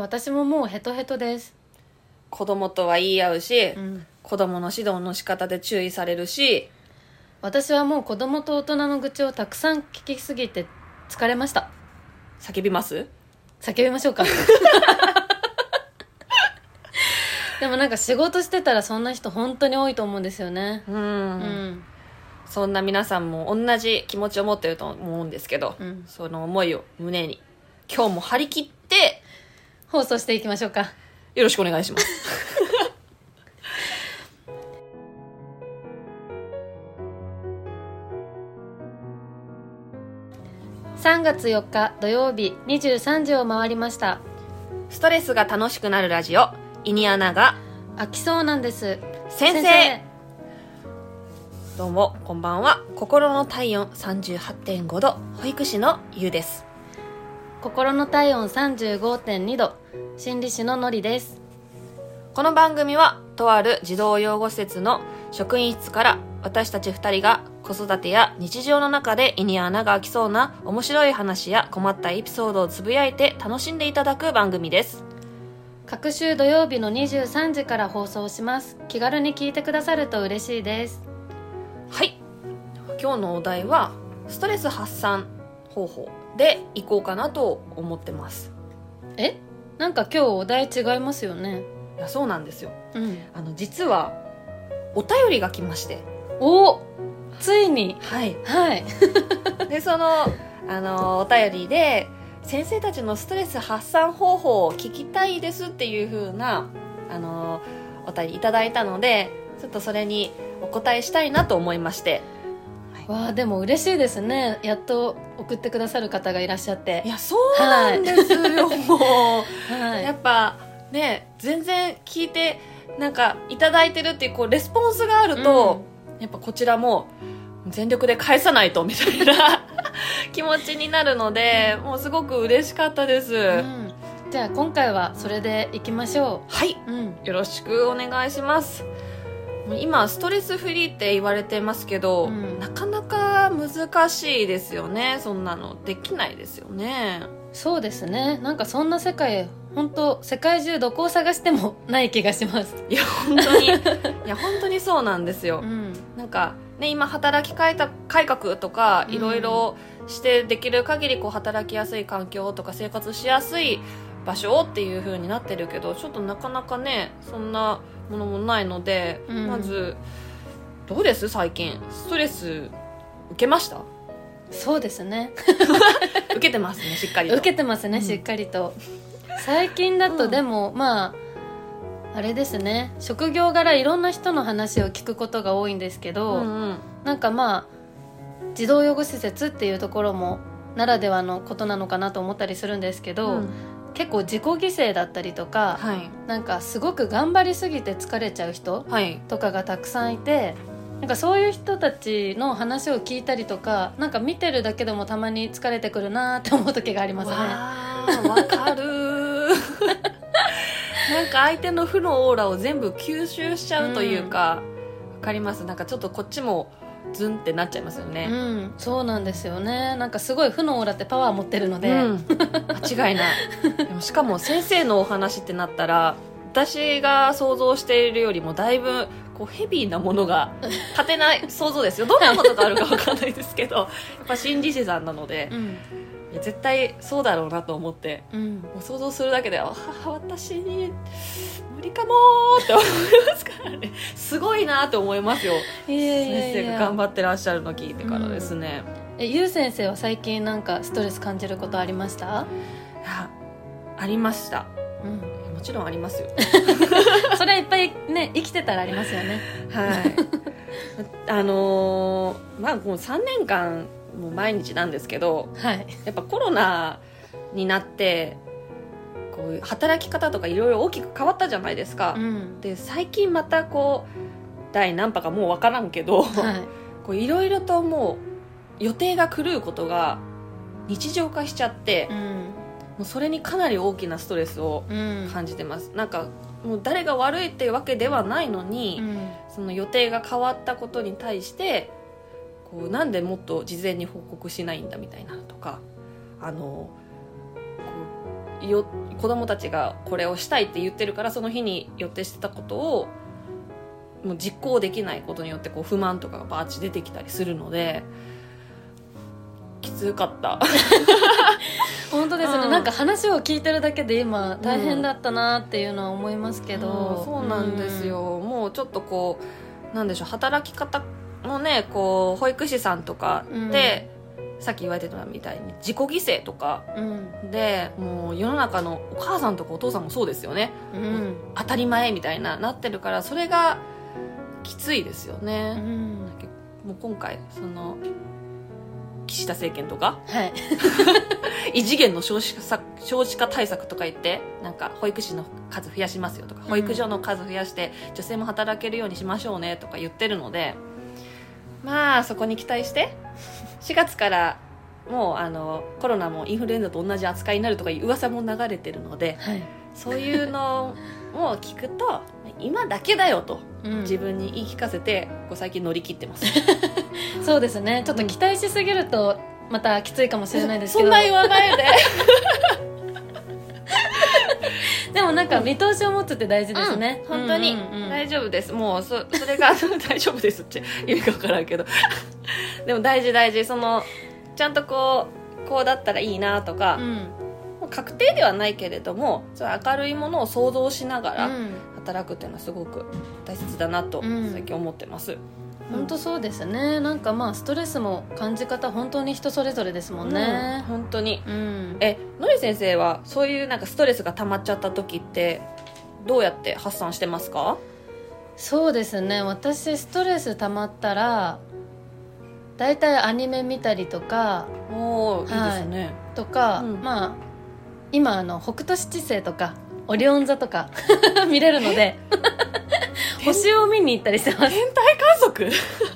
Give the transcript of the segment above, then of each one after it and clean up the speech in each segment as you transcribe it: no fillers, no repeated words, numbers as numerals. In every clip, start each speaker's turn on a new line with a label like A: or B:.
A: 私ももうヘトヘトです。
B: 子供とは言い合うし、
A: うん、
B: 子供の指導の仕方で注意されるし。
A: 私はもう子供と大人の愚痴をたくさん聞きすぎて疲れました。
B: 叫びます？
A: 叫びましょうかでもなんか仕事してたらそんな人本当に多いと思うんですよね。うん、
B: そんな皆さんも同じ気持ちを持ってると思うんですけど、その思いを胸に今日も張り切って
A: 放送していきましょうか。
B: よろしくお願いします
A: 3月4日土曜日23時を回りました。
B: ストレスが楽しくなるラジオ、イニアナが
A: 飽きそうなんです。
B: 先生。どうもこんばんは。心の体温 38.5 度保育士のゆうです。
A: 心の体温 35.2 度心理師ののりです。
B: この番組はとある児童養護施設の職員室から私たち2人が子育てや日常の中で胃に穴が開きそうな面白い話や困ったエピソードをつぶやいて楽しんでいただく番組です。
A: 各週土曜日の23時から放送します。気軽に聞いてくださると嬉しいです。
B: はい、今日のお題はストレス発散方法でいこうかなと思ってます。
A: なんか今日お題違いますよね。
B: いやそうなんですよ、
A: うん、
B: 実はお便りが来まして。
A: お、ついに。
B: はい
A: はい
B: でそのお便りで先生たちのストレス発散方法を聞きたいですっていう風なお便りいただいたので、ちょっとそれにお答えしたいなと思いまして、
A: わあ、でも嬉しいですね。やっと送ってくださる方がいらっしゃって。
B: いやそうなんですよ、もう、
A: はい、
B: やっぱね、全然聞いてなんかいただいてるっていう、レスポンスがあると、やっぱこちらも全力で返さないとみたいな気持ちになるので、もうすごく嬉しかったです、
A: じゃあ今回はそれでいきましょ
B: う。はい、よろしくお願いします。今ストレスフリーって言われてますけど、なかなか難しいですよね。そんなのできないですよね。
A: そうですね。なんかそんな世界、本当世界中どこを探してもない気がします。
B: いや本当にいや本当にそうなんですよ、なんかね、今働き改革とかいろいろしてできる限り働きやすい環境とか生活しやすい場所っていう風になってるけど、ちょっとなかなかねそんなものもないので、まずどうです？最近ストレス受けました？
A: そうですね
B: 受けてますね、しっかりと。
A: 受けてますね、しっかりと。最近だとでも、まああれですね、職業柄いろんな人の話を聞くことが多いんですけど、なんかまあ児童養護施設っていうところもならではのことなのかなと思ったりするんですけど、結構自己犠牲だったりとか、なんかすごく頑張りすぎて疲れちゃう人とかがたくさんいて、なんかそういう人たちの話を聞いたりとか、なんか見てるだけでもたまに疲れてくるなって思う時がありますね。
B: わかるなんか相手の負のオーラを全部吸収しちゃうというか、わかります。なんかちょっとこっちもズンってなっちゃいますよね。
A: そうなんですよね。なんかすごい負のオーラってパワー持ってるので、
B: 間違いないでもしかも先生のお話ってなったら、私が想像しているよりもだいぶヘビーなものが勝てない想像ですよ。どんなことがあるか分かんないですけどやっぱ心理師さんなので、いや絶対そうだろうなと思って、もう想像するだけで私に無理かもって思いますからね。すごいなって思いますよ。先生が頑張ってらっしゃるの聞いてからですね。
A: ゆう先生は最近なんかストレス感じることありました？
B: ありました、もちろんありますよ
A: それはいっぱいね、生きてたらありますよね。
B: はいもう3年間もう毎日なんですけど、やっぱコロナになって働き方とかいろいろ大きく変わったじゃないですか、で最近また第何波かもう分からんけど、いろいろともう予定が狂うことが日常化しちゃって、もうそれにかなり大きなストレスを感じてます、なんかもう誰が悪いっていうわけではないのに、その予定が変わったことに対してなんでもっと事前に報告しないんだみたいなとか、 子供たちがこれをしたいって言ってるから、その日に予定してたことをもう実行できないことによってこう不満とかがバーッチ出てきたりするので、きつかった
A: 本当ですね、なんか話を聞いてるだけで今大変だったなっていうのは思いますけど、
B: そうなんですよ、もうちょっとこうなんでしょう、働き方もね、こう保育士さんとかで、さっき言われてたみたいに自己犠牲とかで、もう世の中のお母さんとかお父さんもそうですよね、当たり前みたいなってるから、それがきついですよね、もう今回その岸田政権とか、異次元の少子化対策とか言って、なんか保育士の数増やしますよとか、保育所の数増やして女性も働けるようにしましょうねとか言ってるので、まあそこに期待して4月からもうコロナもインフルエンザと同じ扱いになるとかいう噂も流れてるので、そういうのを聞くと今だけだよと自分に言い聞かせて、こう最近乗り切ってます
A: そうですね、ちょっと期待しすぎるとまたきついかもしれないですけど、
B: そんな言わないで
A: でもなんか見通しを持つって大事ですね、
B: 本当に大丈夫です、もうそれが大丈夫ですって意味か分からんけどでも大事、そのちゃんとこうだったらいいなとか、もう確定ではないけれども、そう明るいものを想像しながら働くっていうのはすごく大切だなと最近思ってます、
A: 本当そうですね、なんかまあストレスも感じ方本当に人それぞれですもんね、
B: 本当に、のり先生はそういうなんかストレスが溜まっちゃった時ってどうやって発散してますか？
A: そうですね、私ストレス溜まったらだいたいアニメ見たりとか、
B: いいですね、
A: とか、まあ今北斗七星とかオリオン座とか見れるので星を見に行ったりしてます。
B: 天体観測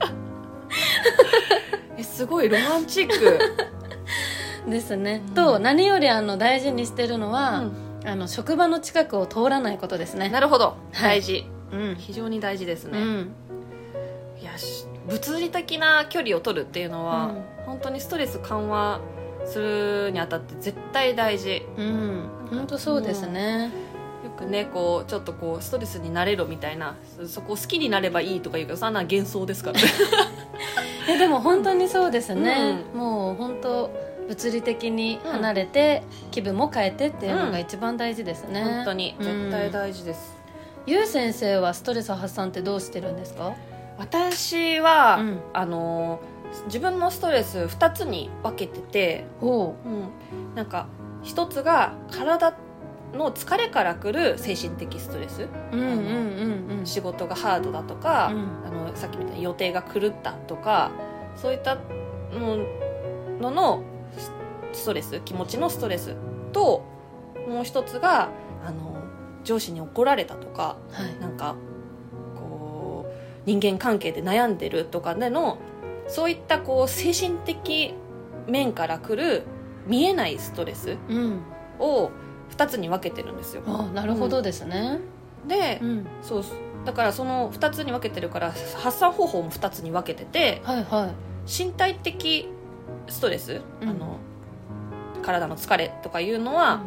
B: すごいロマンチック
A: ですね、と何より大事にしてるのは、職場の近くを通らないことですね。
B: なるほど、大事、非常に大事ですね、いや物理的な距離を取るっていうのは、本当にストレス緩和するにあたって絶対大事、
A: 本当そうですね、
B: よくねこうちょっとこうストレスになれろみたいな、そこを好きになればいいとか言うけど、そんな幻想ですからね
A: でも本当にそうですね、もう本当物理的に離れて、気分も変えてっていうのが一番大事ですね、
B: 本当に絶対大事です、
A: ゆう先生はストレス発散ってどうしてるんですか？
B: 私は、自分のストレス2つに分けてて、なんか1つが体の疲れからくる精神的ストレス、仕事がハードだとか、さっきみたいに予定が狂ったとか、そういったののストレス、気持ちのストレスと、もう1つが上司に怒られたとか、なんかこう人間関係で悩んでるとかでの、そういったこう精神的面からくる見えないストレスを2つに分けてるんですよ。
A: なるほどですね、
B: で、そうだからその2つに分けてるから、発散方法も2つに分けてて、身体的ストレス、体の疲れとかいうのは、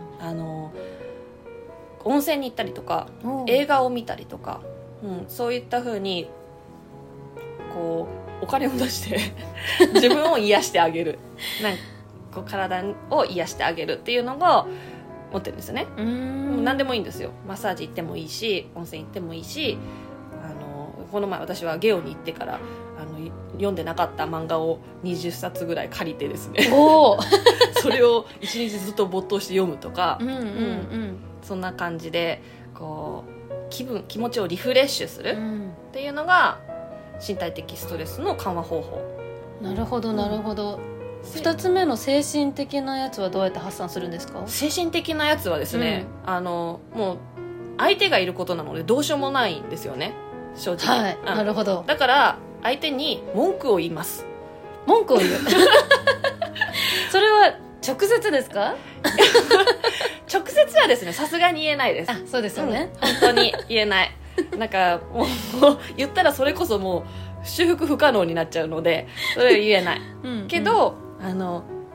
B: 温泉に行ったりとか映画を見たりとか、そういった風にこうお金を出して自分を癒してあげるなんかこう体を癒してあげるっていうのが持ってるんですよね。何でもいいんですよ。マッサージ行ってもいいし、温泉行ってもいいし、この前私はゲオに行ってから読んでなかった漫画を20冊ぐらい借りてですねそれを1日ずっと没頭して読むとか、そんな感じでこう気持ちをリフレッシュするっていうのが身体的ストレスの緩和方法。
A: なるほどなるほど、2つ目の精神的なやつはどうやって発散するんですか？
B: 精神的なやつはですね、もう相手がいることなのでどうしようもないんですよね、正直。
A: なるほど。
B: だから相手に文句を言います。
A: 文句を言うそれは直接ですか？
B: 直接はですね、さすがに言えないです。
A: そうですよね、
B: 本当に言えないなんかもう言ったらそれこそもう修復不可能になっちゃうので、それは言えない、けど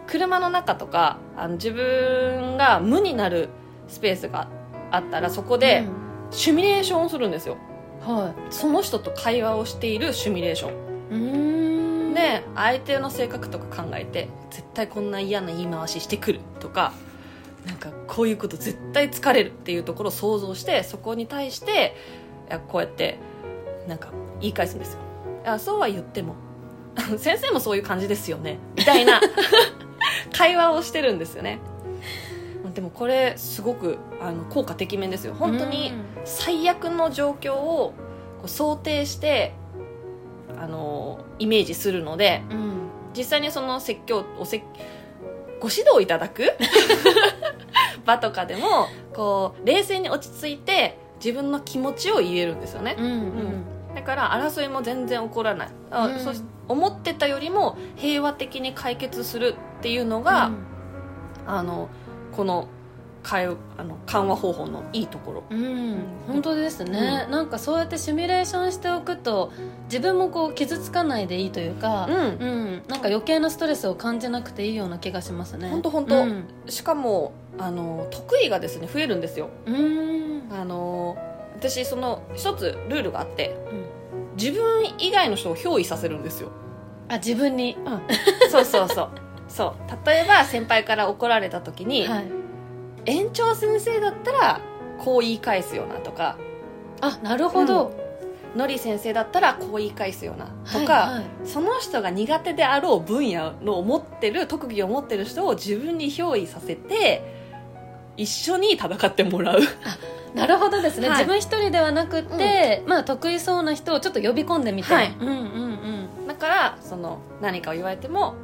B: 車の中とか自分が無になるスペースがあったらそこでシミュレーションをするんですよ、はい、その人と会話をしているシミュレーションで相手の性格とか考えて絶対こんな嫌な言い回ししてくるとかなんかこういうこと絶対疲れるっていうところを想像してそこに対してこうやってなんか言い返すんですよ。そうは言っても先生もそういう感じですよねみたいな会話をしてるんですよね。でもこれすごく効果てきめんですよ。本当に最悪の状況をこう想定してイメージするので、実際にその説教ご指導いただく場とかでもこう冷静に落ち着いて自分の気持ちを言えるんですよね、だから争いも全然起こらない、思ってたよりも平和的に解決するっていうのが、この緩和方法のいいところ、
A: 本当ですね、なんかそうやってシミュレーションしておくと自分もこう傷つかないでいいというか、なんか余計なストレスを感じなくていいような気がしますね。
B: 本当、しかも得意がですね増えるんですよ。私その一つルールがあって、自分以外の人を憑依させるんですよ。
A: 自分に、
B: そう例えば先輩から怒られた時に、園長先生だったらこう言い返すよなとか、
A: なるほど、
B: のり先生だったらこう言い返すよなとか、その人が苦手であろう分野の特技を持ってる人を自分に憑依させて一緒に戦ってもらう。
A: なるほどですね、自分一人ではなくて、得意そうな人をちょっと呼び込んでみて、
B: だから何かを言われても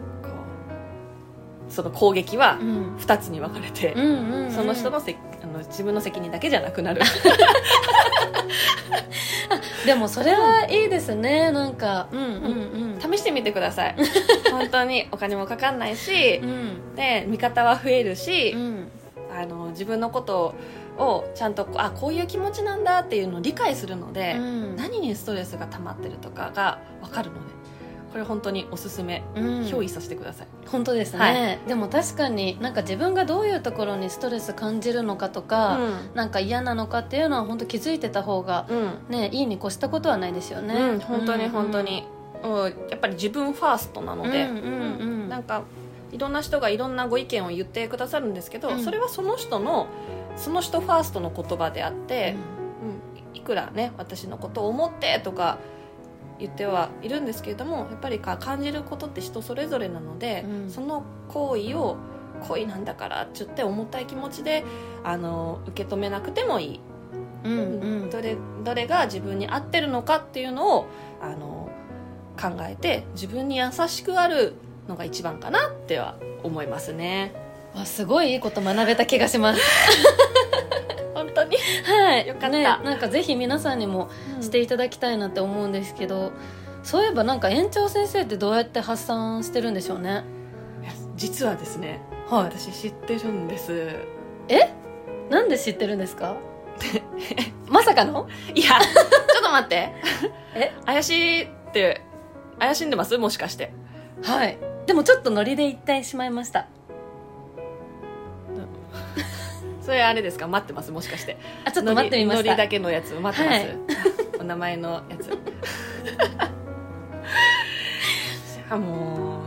B: その攻撃は2つに分かれて、その人の自分の責任だけじゃなくなる
A: でもそれはいいですね、なんか、
B: 試してみてください本当にお金もかかんないし、で味方は増えるし、自分のことをちゃんとこういう気持ちなんだっていうのを理解するので、何にストレスが溜まってるとかが分かるので、これ本当におすすめ、憑依させてください。
A: 本当ですね、でも確かになんか自分がどういうところにストレス感じるのかとか、なんか嫌なのかっていうのは本当気づいてた方が、いいに越したことはないですよね、
B: 本当に本当に、やっぱり自分ファーストなので、なんかいろんな人がいろんなご意見を言ってくださるんですけど、それはその人ファーストの言葉であって、いくらね私のことを思ってとか言ってはいるんですけれども、やっぱり感じることって人それぞれなので、その行為を恋なんだからって言って重たい気持ちで受け止めなくてもいい、どれが自分に合ってるのかっていうのを考えて自分に優しくあるのが一番かなっては思いますね。
A: すごいいいこと学べた気がします
B: 本当によかった、
A: なんかぜひ皆さんにもしていただきたいなって思うんですけど、そういえばなんか園長先生ってどうやって発散してるんでしょうね。
B: 実はですね、私知ってるんです。
A: なんで知ってるんですかまさかの
B: いやちょっと待って怪しんでますもしかして。
A: でもちょっとノリで言ってしまいました
B: それあれですか、待ってますもしかして。
A: ちょっと待ってみました。
B: ノリだけのやつ待ってます、お名前のやつも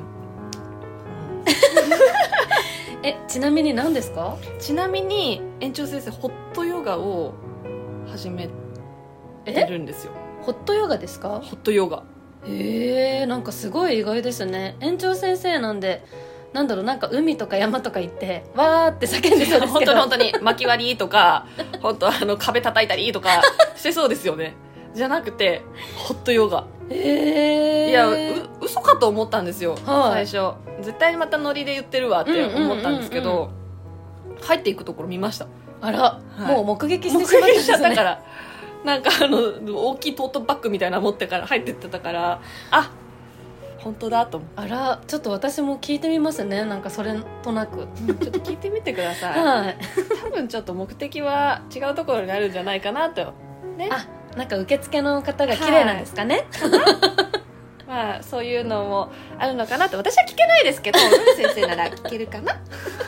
A: う、ちなみに何ですか？
B: ちなみに園長先生ホットヨガを始めてるんですよ。
A: ホットヨガですか？
B: ホットヨガ。
A: なんかすごい意外ですね。園長先生なんでなんか海とか山とか行ってわーって叫んでそうですけど
B: 本当に巻き割りとか本当壁叩いたりとかしてそうですよね。じゃなくてホットヨガ。いや嘘かと思ったんですよ、最初。絶対またノリで言ってるわって思ったんですけど、入っていくところ見ました。
A: もう目撃してしまったんですね。
B: だからなんか大きいトートバッグみたいなの持ってから入ってってたから、本当だと思って。
A: ちょっと私も聞いてみますね。なんかそれとなく
B: ちょっと聞いてみてください多分ちょっと目的は違うところにあるんじゃないかなとね。
A: なんか受付の方が綺麗なんですかね、
B: まあそういうのもあるのかなと。私は聞けないですけど先生なら聞けるかな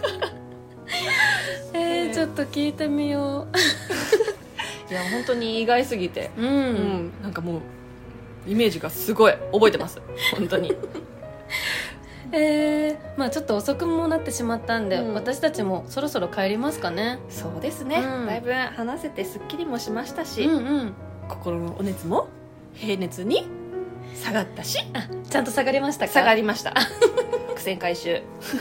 A: ちょっと聞いてみよ
B: ういや本当に意外すぎて、なんかもうイメージがすごい覚えてます本当に
A: まあちょっと遅くもなってしまったんで、私たちもそろそろ帰りますかね。
B: そうですね、だいぶ話せてすっきりもしましたし、心のお熱も平熱に下がったし、
A: ちゃんと下がりましたか？
B: 下がりました苦戦回収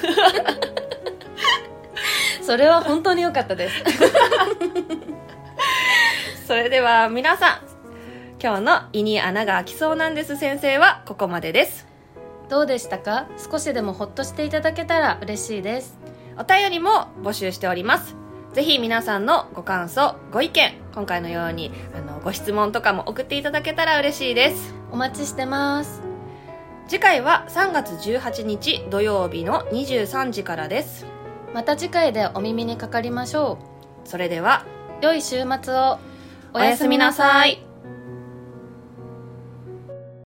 A: それは本当に良かったです
B: それでは皆さん、今日の胃に穴が開きそうなんです先生はここまでです。
A: どうでしたか？少しでもほっとしていただけたら嬉しいです。
B: お便りも募集しております。ぜひ皆さんのご感想ご意見、今回のようにご質問とかも送っていただけたら嬉しいです。
A: お待ちしてます。
B: 次回は3月18日土曜日の23時からです。
A: また次回でお耳にかかりましょ
B: う。それでは
A: 良い週末を。
B: おやすみなさい。